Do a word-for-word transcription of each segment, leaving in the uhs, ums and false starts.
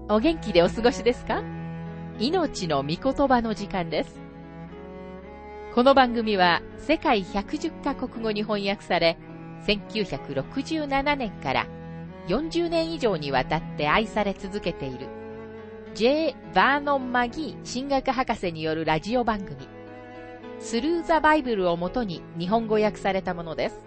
お元気でお過ごしですか？命の御言葉の時間です。この番組は世界ひゃくじゅっカ国語に翻訳され、せんきゅうひゃくろくじゅうななねんからよんじゅうねん以上にわたって愛され続けている J. バーノン・マギー神学博士によるラジオ番組スルー・ザ・バイブルをもとに日本語訳されたものです。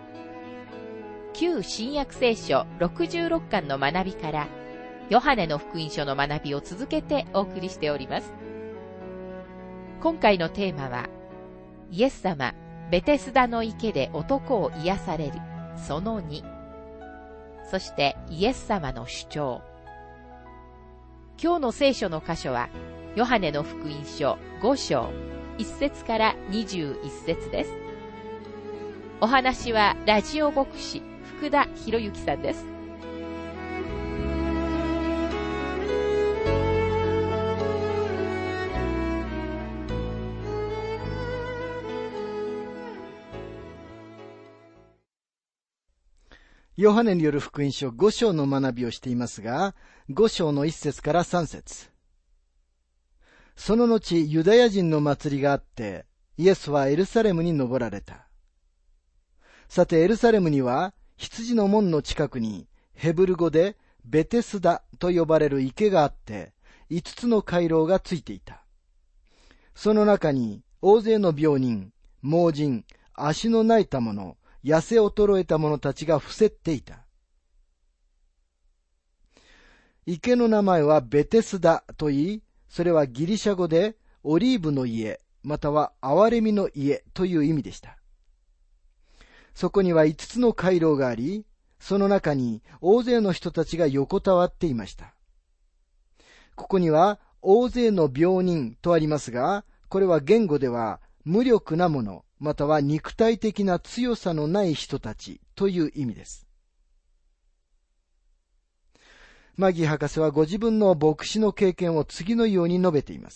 旧新約聖書ろくじゅうろっかんの学びからヨハネの福音書の学びを続けてお送りしております。今回のテーマは、イエス様、ベテスダの池で男を癒される、そのに。そしてイエス様の主張。今日の聖書の箇所は、ヨハネの福音書ご章、いっ節からにじゅういっ節です。お話はラジオ牧師、福田博之さんです。 ヨハネによる福音書ご章の学びをしていますが、ご章のいっ節からさん節。その後、ユダヤ人の祭りがあって、イエスはエルサレムに登られた。さて、エルサレムには、羊の門の近くに、ヘブル語でベテスダと呼ばれる池があって、五つの回廊がついていた。その中に、大勢の病人、盲人、足の泣いた者、痩せ衰えた者たちが伏せっていた。池の名前はベテスダといい、それはギリシャ語でオリーブの家、または憐れみの家という意味でした。そこには五つの回廊があり、その中に大勢の人たちが横たわっていました。ここには大勢の病人とありますが、これは言語では無力なもの、または肉体的な強さのない人たちという意味です。マギー博士はご自分の牧師の経験を次のように述べています。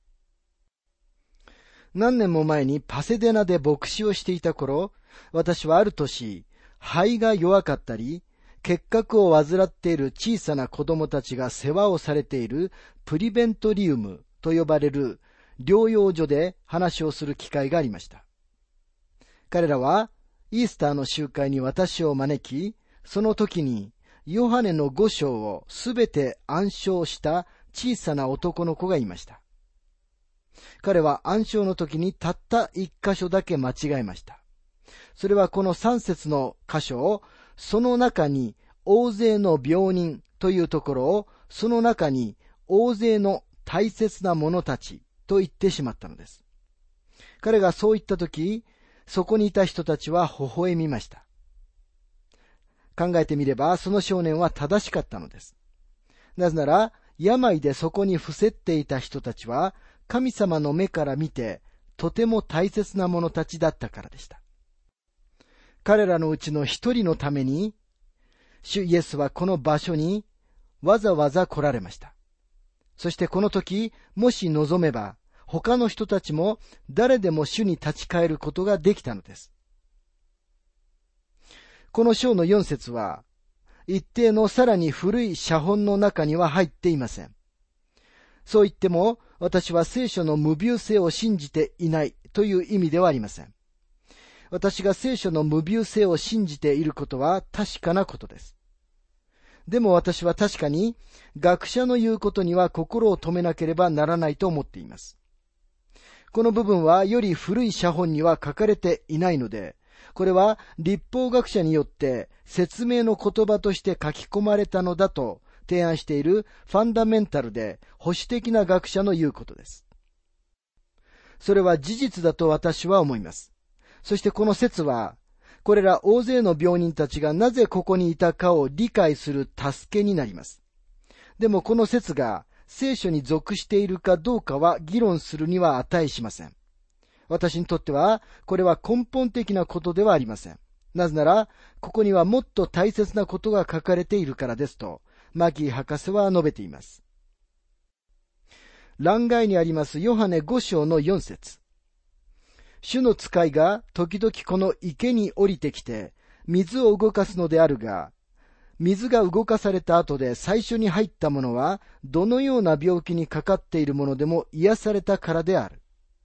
何年も前にパセデナで牧師をしていた頃、私はある年、肺が弱かったり、結核を患っている小さな子供たちが世話をされているプリベントリウムと呼ばれる療養所で話をする機会がありました。彼らはイースターの集会に私を招き、その時にヨハネのご章をすべて暗唱した小さな男の子がいました。彼は暗唱の時にたった一箇所だけ間違えました。それはこの三節の箇所を、その中に大勢の病人というところを、その中に大勢の大切な者たちと言ってしまったのです。彼がそう言った時、そこにいた人たちは微笑みました。考えてみれば、その少年は正しかったのです。なぜなら、病でそこに伏せっていた人たちは、神様の目から見て、とても大切な者たちだったからでした。彼らのうちの一人のために、主イエスはこの場所にわざわざ来られました。そしてこの時、もし望めば、他の人たちも誰でも主に立ち返ることができたのです。この章のよん節は、一定のさらに古い写本の中には入っていません。そう言っても、私は聖書の無病性を信じていないという意味ではありません。私が聖書の無病性を信じていることは確かなことです。でも私は確かに学者の言うことには心を止めなければならないと思っています。この部分はより古い写本には書かれていないので、これは律法学者によって説明の言葉として書き込まれたのだと提案しているファンダメンタルで保守的な学者の言うことです。それは事実だと私は思います。そしてこの説は、これら大勢の病人たちがなぜここにいたかを理解する助けになります。でもこの説が聖書に属しているかどうかは議論するには値しません。私にとっては、これは根本的なことではありません。なぜなら、ここにはもっと大切なことが書かれているからですと、マギー博士は述べています。欄外にありますヨハネご章のよん節。主の使いが時々この池に降りてきて、水を動かすのであるが、 水が動かされた後で最初に入ったものは、どのような病気にかかっているものでも癒されたからである。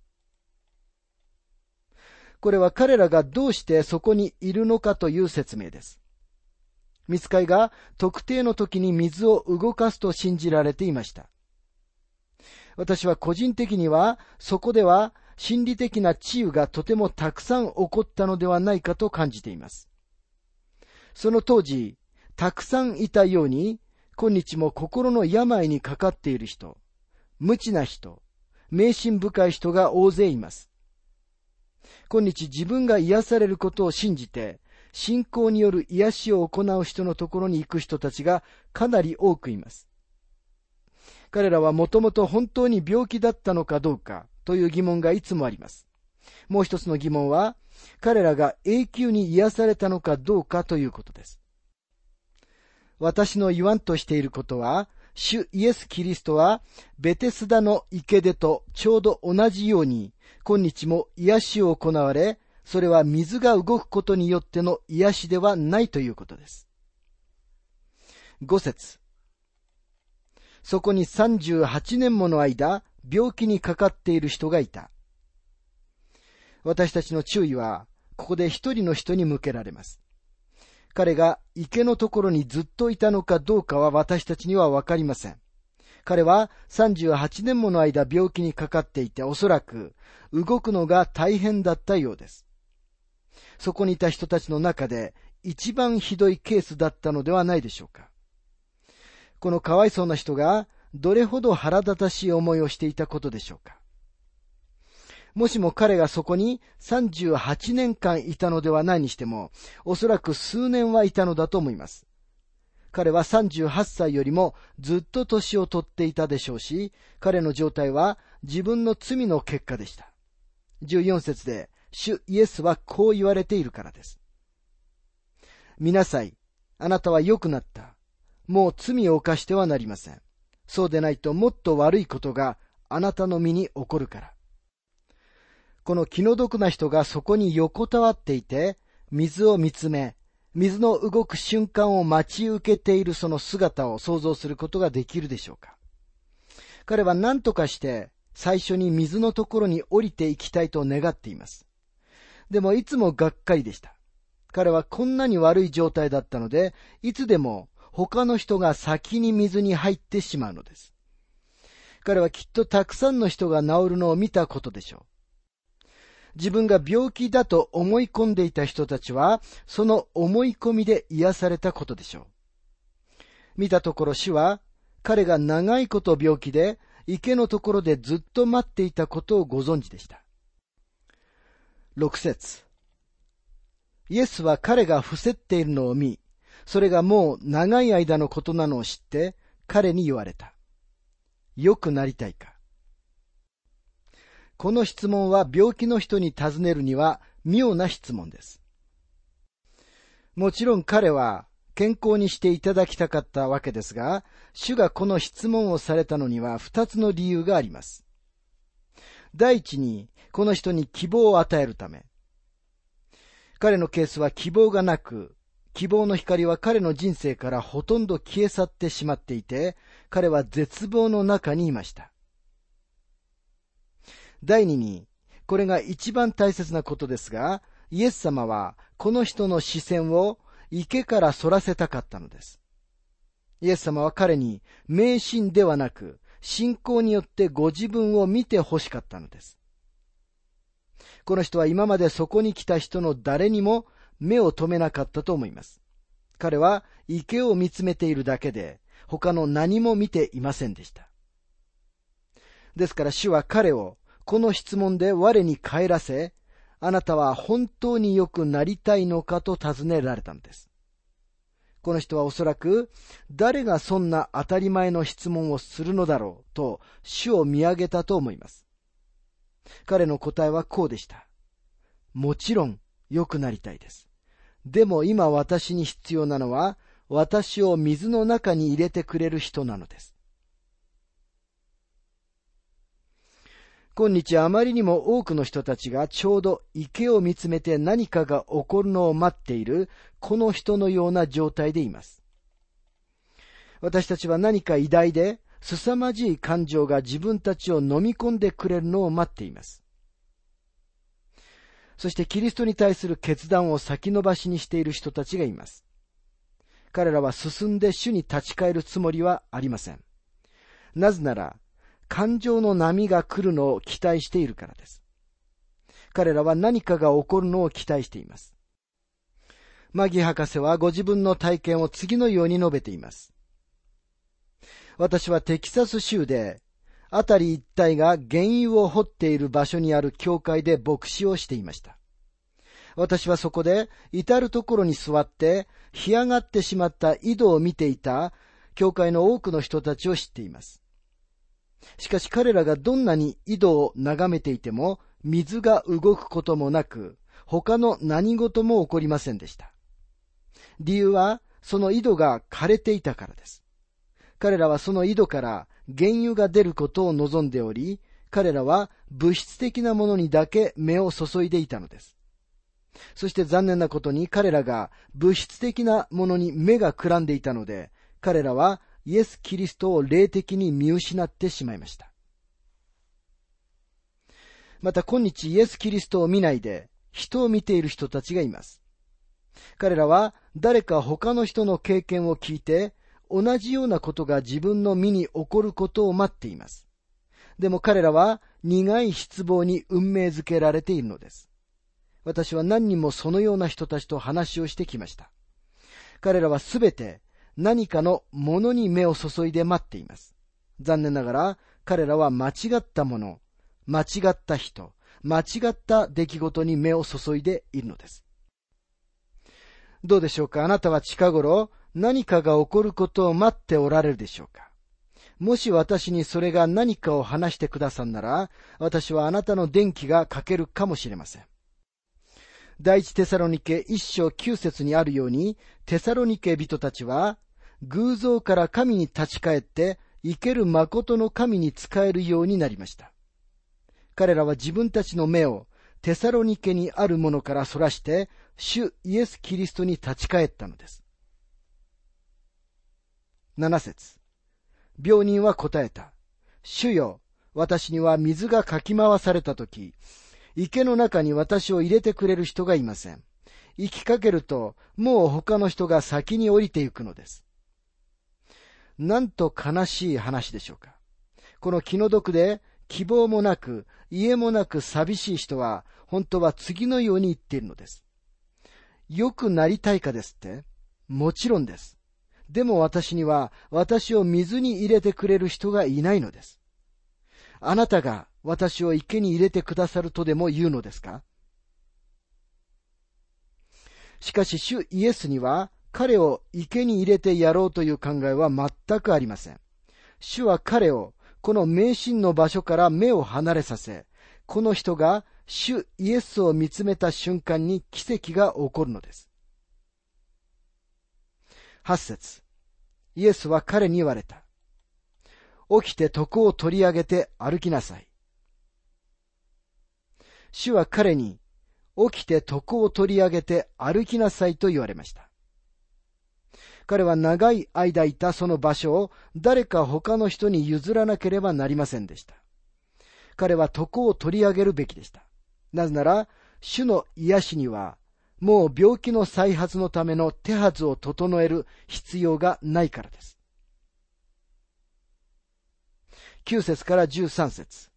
これは彼らがどうしてそこにいるのかという説明です。御使いが特定の時に水を動かすと信じられていました。私は個人的には、そこでは心理的な治癒がとてもたくさん起こったのではないかと感じています。その当時、たくさんいたように、今日も心の病にかかっている人、無知な人、迷信深い人が大勢います。今日自分が癒されることを信じて、信仰による癒しを行う人のところに行く人たちがかなり多くいます。彼らはもともと本当に病気だったのかどうかという疑問がいつもあります。もう一つの疑問は、彼らが永久に癒されたのかどうかということです。私の言わんとしていることは、主イエス・キリストはベテスダの池でとちょうど同じように、今日も癒しを行われ、それは水が動くことによっての癒しではないということです。ご節。そこにさんじゅうはちねんもの間、病気にかかっている人がいた。私たちの注意は、ここで一人の人に向けられます。彼が池のところにずっといたのかどうかは私たちにはわかりません。彼はさんじゅうはちねんもの間病気にかかっていて、おそらく動くのが大変だったようです。そこにいた人たちの中で一番ひどいケースだったのではないでしょうか。このかわいそうな人がどれほど腹立たしい思いをしていたことでしょうか。もしも彼がそこにさんじゅうはちねんかんいたのではないにしても、おそらく数年はいたのだと思います。彼はさんじゅうはっさいよりもずっと年を取っていたでしょうし、彼の状態は自分の罪の結果でした。じゅうよん節で、主イエスはこう言われているからです。見なさい、あなたは良くなった。もう罪を犯してはなりません。そうでないともっと悪いことがあなたの身に起こるから。この気の毒な人がそこに横たわっていて、水を見つめ、水の動く瞬間を待ち受けているその姿を想像することができるでしょうか。彼は何とかして最初に水のところに降りていきたいと願っています。でもいつもがっかりでした。彼はこんなに悪い状態だったので、いつでも他の人が先に水に入ってしまうのです。彼はきっとたくさんの人が治るのを見たことでしょう。自分が病気だと思い込んでいた人たちは、その思い込みで癒されたことでしょう。見たところ主は、彼が長いこと病気で、池のところでずっと待っていたことをご存知でした。ろく節。イエスは彼が伏せっているのを見、それがもう長い間のことなのを知って、彼に言われた。良くなりたいか。この質問は病気の人に尋ねるには妙な質問です。もちろん彼は健康にしていただきたかったわけですが、主がこの質問をされたのには二つの理由があります。第一に、この人に希望を与えるため。彼のケースは希望がなく、希望の光は彼の人生からほとんど消え去ってしまっていて、彼は絶望の中にいました。第二に、これが一番大切なことですが、イエス様はこの人の視線を池からそらせたかったのです。イエス様は彼に迷信ではなく、信仰によってご自分を見て欲しかったのです。この人は今までそこに来た人の誰にも目を留めなかったと思います。彼は池を見つめているだけで、他の何も見ていませんでした。ですから主は彼をこの質問で我に帰らせ、あなたは本当に良くなりたいのかと尋ねられたのです。この人はおそらく、誰がそんな当たり前の質問をするのだろうと主を見上げたと思います。彼の答えはこうでした。もちろん良くなりたいです。でも今私に必要なのは、私を水の中に入れてくれる人なのです。今日あまりにも多くの人たちがちょうど池を見つめて何かが起こるのを待っているこの人のような状態でいます。 私たちは何か偉大で凄まじい感情が自分たちを飲み込んでくれるのを待っています。そしてキリストに対する決断を先延ばしにしている人たちがいます。彼らは進んで主に立ち返るつもりはありません。なぜなら、感情の波が来るのを期待しているからです。彼らは何かが起こるのを期待しています。マギ博士はご自分の体験を次のように述べています。私はテキサス州で、辺り一帯が原油を掘っている場所にある教会で牧師をしていました。私はそこで至るところに座って干上がってしまった井戸を見ていた教会の多くの人たちを知っています。しかし彼らがどんなに井戸を眺めていても水が動くこともなく、他の何事も起こりませんでした。理由はその井戸が枯れていたからです。彼らはその井戸から原油が出ることを望んでおり、彼らは物質的なものにだけ目を注いでいたのです。そして残念なことに彼らが物質的なものに目がくらんでいたので、彼らはイエス・キリストを霊的に見失ってしまいました。また今日イエス・キリストを見ないで人を見ている人たちがいます。彼らは誰か他の人の経験を聞いて、同じようなことが自分の身に起こることを待っています。でも彼らは苦い失望に運命づけられているのです。私は何人もそのような人たちと話をしてきました。彼らはすべて何かのものに目を注いで待っています。残念ながら彼らは間違ったもの、間違った人、間違った出来事に目を注いでいるのです。どうでしょうか。あなたは近頃何かが起こることを待っておられるでしょうか。もし私にそれが何かを話してくださんなら、私はあなたの電気がかけるかもしれません。第一テサロニケ一章九節にあるように、テサロニケ人たちは偶像から神に立ち返って生ける誠の神に仕えるようになりました。彼らは自分たちの目をテサロニケにあるものからそらして主イエス・キリストに立ち返ったのです。七節、病人は答えた。主よ、私には水がかき回されたとき、池の中に私を入れてくれる人がいません。行きかけると、もう他の人が先に降りてゆくのです。なんと悲しい話でしょうか。この気の毒で希望もなく、家もなく寂しい人は、本当は次のように言っているのです。良くなりたいかですって？もちろんです。でも私には、私を水に入れてくれる人がいないのです。あなたが私を池に入れてくださるとでも言うのですか？しかし主イエスには彼を池に入れてやろうという考えは全くありません。主は彼をこの迷信の場所から目を離れさせ、この人が主イエスを見つめた瞬間に奇跡が起こるのです。八節、イエスは彼に言われた。起きて床を取り上げて歩きなさい。主は彼に、起きて床を取り上げて歩きなさいと言われました。彼は長い間いたその場所を誰か他の人に譲らなければなりませんでした。彼は床を取り上げるべきでした。なぜなら、主の癒しには、もう病気の再発のための手はずを整える必要がないからです。きゅう節からじゅうさん節。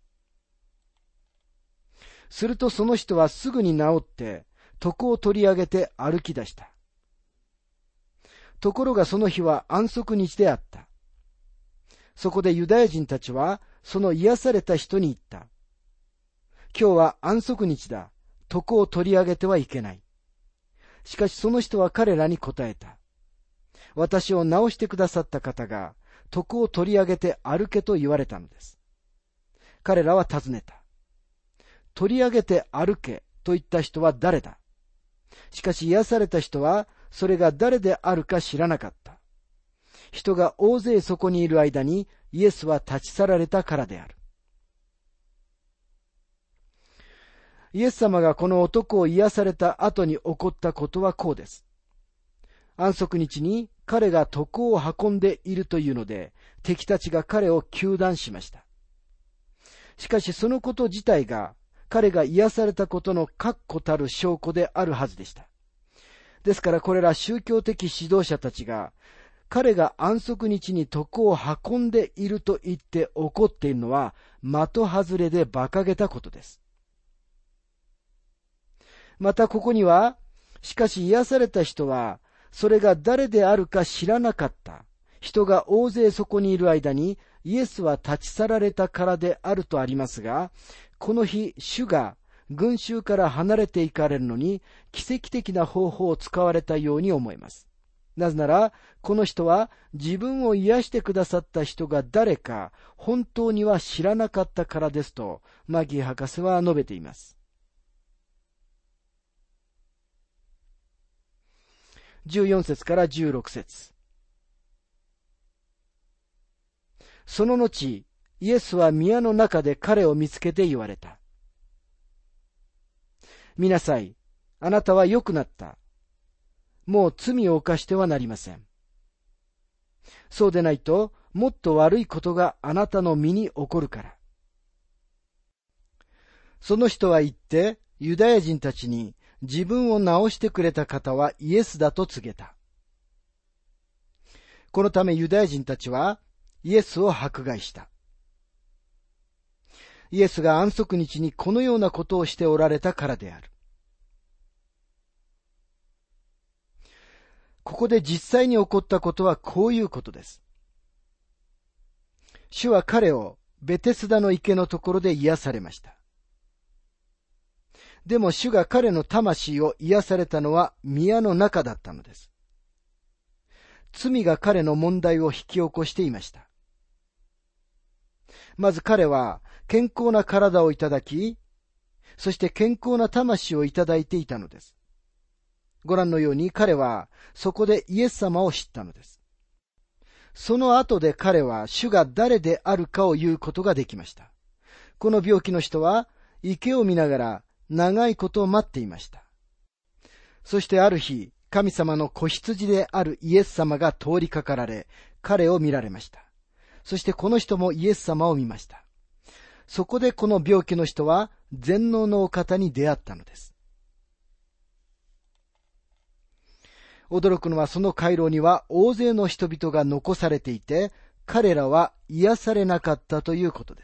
するとその人はすぐに治って、床を取り上げて歩き出した。ところがその日は安息日であった。そこでユダヤ人たちは、その癒された人に言った。今日は安息日だ。床を取り上げてはいけない。しかしその人は彼らに答えた。私を治してくださった方が、床を取り上げて歩けと言われたのです。彼らは尋ねた。取り上げて歩けと言った人は誰だ？しかし癒された人は、それが誰であるか知らなかった。人が大勢そこにいる間に、イエスは立ち去られたからである。イエス様がこの男を癒された後に起こったことはこうです。安息日に彼が徳を運んでいるというので、敵たちが彼を糾弾しました。しかしそのこと自体が彼が癒されたことの確固たる証拠であるはずでした。ですからこれら宗教的指導者たちが彼が安息日に徳を運んでいると言って怒っているのは的外れで馬鹿げたことです。またここには、しかし癒された人はそれが誰であるか知らなかった人が大勢そこにいる間にイエスは立ち去られたからであるとありますが、この日主が群衆から離れていかれるのに奇跡的な方法を使われたように思います。なぜならこの人は自分を癒してくださった人が誰か本当には知らなかったからですとマギー博士は述べています。じゅうよん節からじゅうろく節。その後、イエスは宮の中で彼を見つけて言われた。見なさい、あなたは良くなった。もう罪を犯してはなりません。そうでないと、もっと悪いことがあなたの身に起こるから。その人は言って、ユダヤ人たちに自分を治してくれた方はイエスだと告げた。このためユダヤ人たちはイエスを迫害した。イエスが安息日にこのようなことをしておられたからである。ここで実際に起こったことはこういうことです。主は彼をベテスダの池のところで癒されました。でも主が彼の魂を癒されたのは宮の中だったのです。罪が彼の問題を引き起こしていました。まず彼は健康な体をいただき、そして健康な魂をいただいていたのです。ご覧のように彼はそこでイエス様を知ったのです。その後で彼は主が誰であるかを言うことができました。この病気の人は池を見ながら長いことを待っていました。そしてある日、神様の子羊であるイエス様が通りかかられ、彼を見られました。そしてこの人もイエス様を見ました。そこでこの病気の人は全能のお方に出会ったのです。驚くのはその回廊には大勢の人々が残されていて、彼らは癒されなかったということです。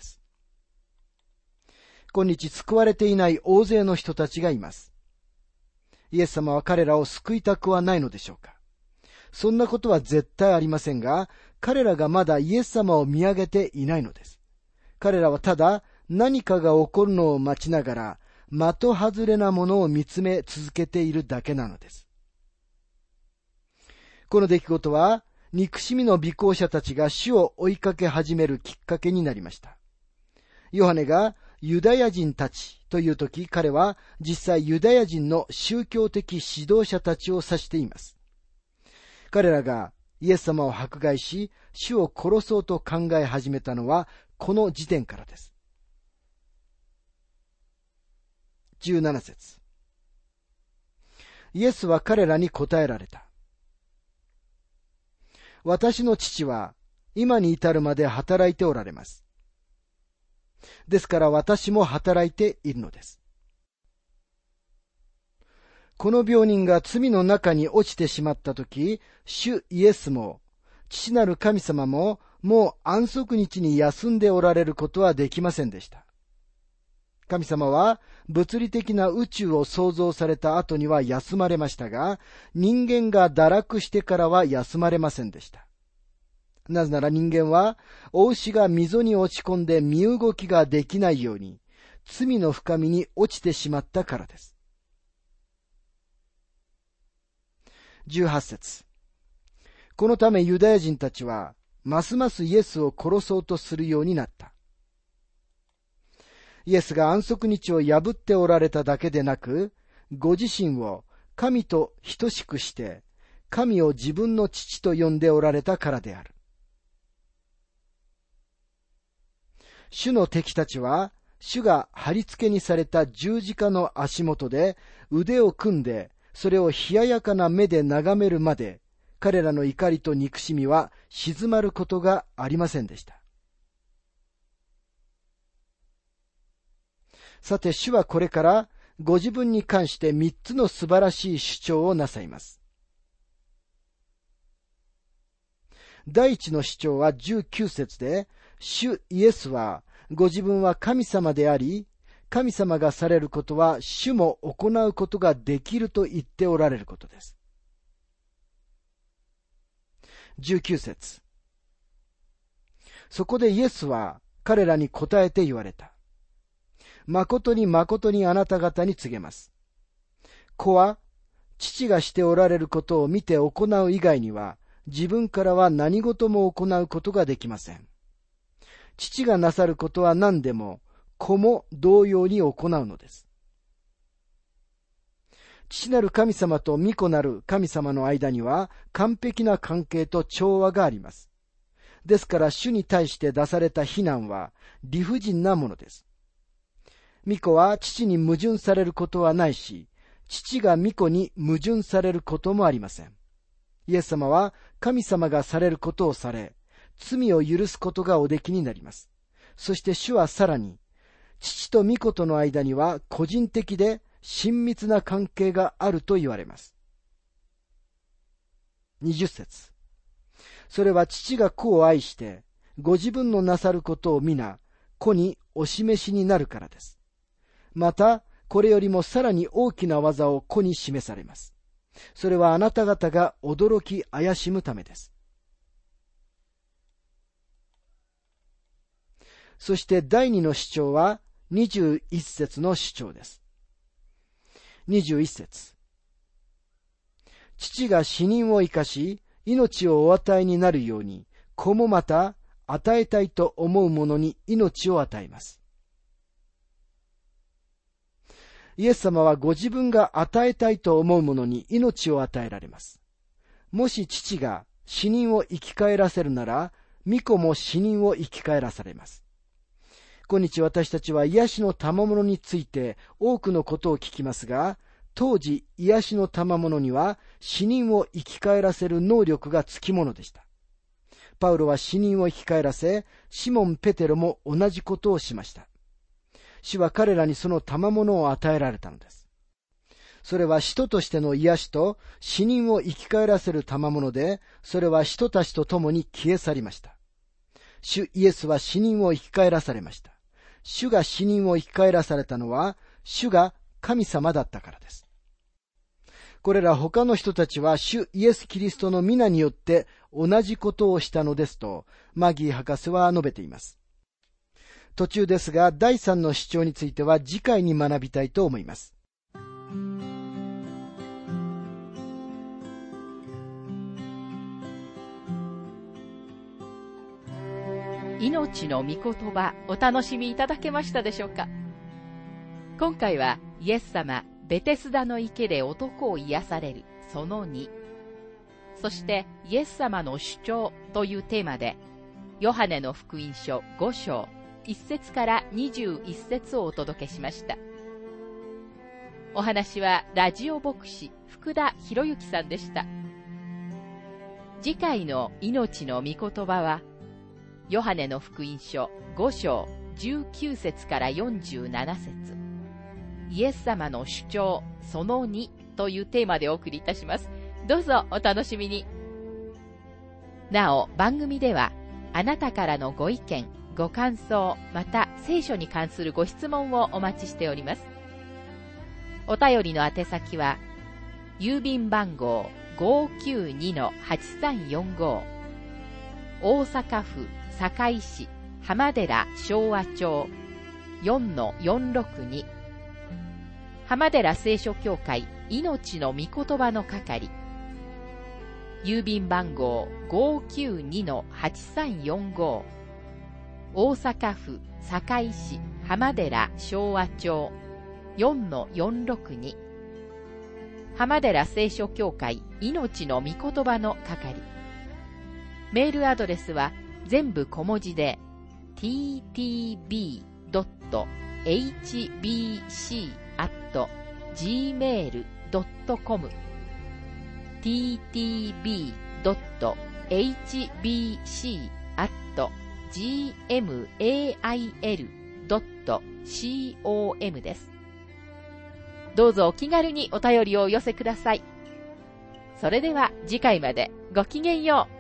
今日救われていない大勢の人たちがいます。イエス様は彼らを救いたくはないのでしょうか。そんなことは絶対ありませんが、彼らがまだイエス様を見上げていないのです。彼らはただ何かが起こるのを待ちながら、的外れなものを見つめ続けているだけなのです。この出来事は、憎しみの尾行者たちが主を追いかけ始めるきっかけになりました。ヨハネがユダヤ人たちというとき、彼は実際ユダヤ人の宗教的指導者たちを指しています。彼らがイエス様を迫害し、主を殺そうと考え始めたのはこの時点からです。じゅうなな節。イエスは彼らに答えられた。私の父は今に至るまで働いておられます。ですから私も働いているのです。この病人が罪の中に落ちてしまったとき、主イエスも父なる神様ももう安息日に休んでおられることはできませんでした。神様は物理的な宇宙を創造された後には休まれましたが、人間が堕落してからは休まれませんでした。なぜなら人間は、お牛が溝に落ち込んで身動きができないように、罪の深みに落ちてしまったからです。じゅうはち節。このためユダヤ人たちは、ますますイエスを殺そうとするようになった。イエスが安息日を破っておられただけでなく、ご自身を神と等しくして、神を自分の父と呼んでおられたからである。主の敵たちは、主が貼り付けにされた十字架の足元で腕を組んで、それを冷ややかな目で眺めるまで、 彼らの怒りと憎しみは静まることがありませんでした。さて、主はこれからご自分に関して三つの素晴らしい主張をなさいます。第一の主張はじゅうきゅう節で、主イエスはご自分は神様であり、神様がされることは主も行うことができると言っておられることです。じゅうきゅう節。そこでイエスは彼らに答えて言われた。誠に誠にあなた方に告げます。子は父がしておられることを見て行う以外には、自分からは何事も行うことができません。父がなさることは何でも、子も同様に行うのです。父なる神様と御子なる神様の間には完璧な関係と調和があります。ですから主に対して出された非難は理不尽なものです。御子は父に矛盾されることはないし、父が御子に矛盾されることもありません。イエス様は神様がされることをされ、罪を許すことがおできになります。そして主はさらに、父と御子との間には個人的で親密な関係があると言われます。にじゅっ節。それは父が子を愛して、ご自分のなさることを皆、子にお示しになるからです。また、これよりもさらに大きな技を子に示されます。それはあなた方が驚き怪しむためです。そして第二の主張はにじゅういち節の主張です。にじゅういち節。父が死人を生かし、命をお与えになるように、子もまた与えたいと思う者に命を与えます。イエス様はご自分が与えたいと思う者に命を与えられます。もし父が死人を生き返らせるなら、御子も死人を生き返らされます。今日私たちは癒しの賜物について多くのことを聞きますが、当時癒しの賜物には死人を生き返らせる能力がつきものでした。パウロは死人を生き返らせ、シモン・ペテロも同じことをしました。主は彼らにその賜物を与えられたのです。それは使徒としての癒しと死人を生き返らせる賜物で、それは使徒たちと共に消え去りました。主イエスは死人を生き返らされました。主が死人を生き返らされたのは、主が神様だったからです。これら他の人たちは主イエス・キリストの皆によって同じことをしたのですと、マギー博士は述べています。途中ですが、第三の主張については次回に学びたいと思います。 命の御言葉、お楽しみいただけましたでしょうか。今回はイエス様ベテスダの池で男を癒されるそのに、そしてイエス様の主張というテーマで、ヨハネの福音書ご章いっ節からにじゅういち節をお届けしました。お話はラジオ牧師福田博之さんでした。次回の命の御言葉は、ヨハネの福音書ご章じゅうきゅう節からよんじゅうなな節、イエス様の主張そのにというテーマでお送りいたします。どうぞお楽しみに。なお、番組ではあなたからのご意見、ご感想、また聖書に関するご質問をお待ちしております。お便りの宛先は、郵便番号 ごーきゅうにのはちさんよんご、大阪府堺市浜寺昭和町 よんのよんろくに、浜寺聖書協会命の御言葉の係、郵便番号 ごーきゅうにのはちさんよんご、大阪府堺市浜寺昭和町 よんのよんろくに、浜寺聖書協会命の御言葉の係。メールアドレスは全部小文字で ティーティービードットエイチビーシーアットジーメールドットコム ティーティービードットエイチビーシー アット ジーエムエーアイエル ドット コム です。どうぞお気軽にお便りをお寄せください。それでは次回までごきげんよう。